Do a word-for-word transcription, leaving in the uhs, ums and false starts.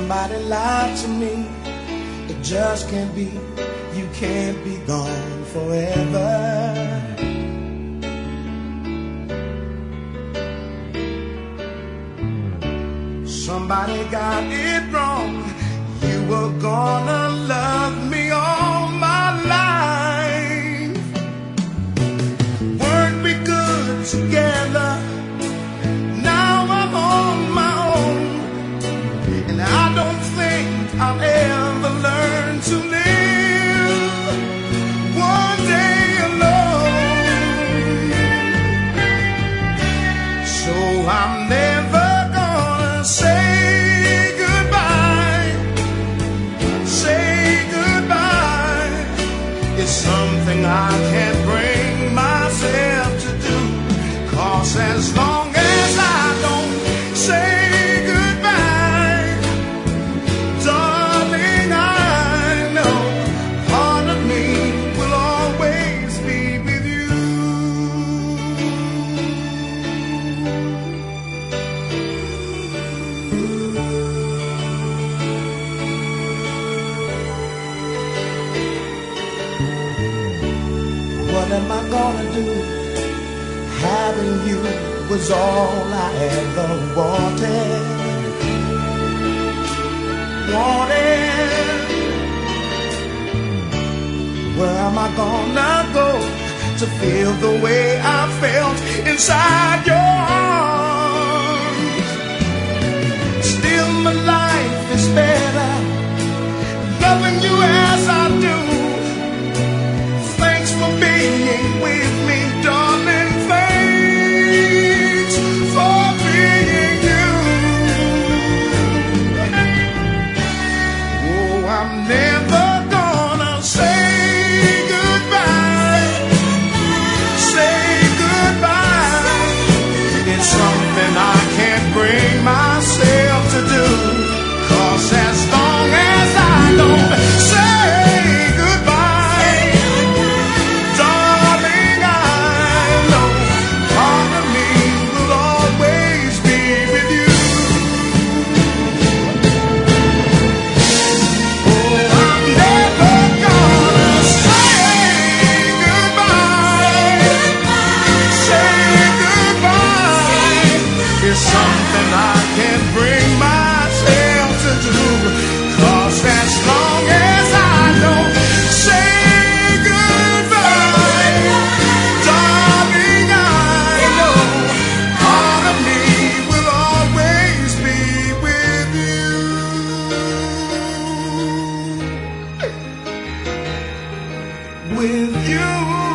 Somebody lied to me. It just can't be. You can't be gone forever. Somebody got it wrong. You were gonna love me all my life. Weren't we good together? Now I'm on my own, and I don't think I'll ever learn to live one day alone. So I'm never gonna say something I can't bring myself to do. 'Cause as long as I don't say goodbye, darling, I know part of me will always be with you. What am I gonna do? Having you was all I ever wanted. Wanted. Where am I gonna go to feel the way I felt inside your arms? Still my life is better loving you as I do. Being with me, darling, thanks for being you. Oh, I'm never gonna say goodbye, say goodbye. It's something I can't bring myself to do. 'Cause as long as I don't say something I can't bring myself to do. 'Cause as long as I don't say goodbye, darling, I know part of me will always be with you. With you.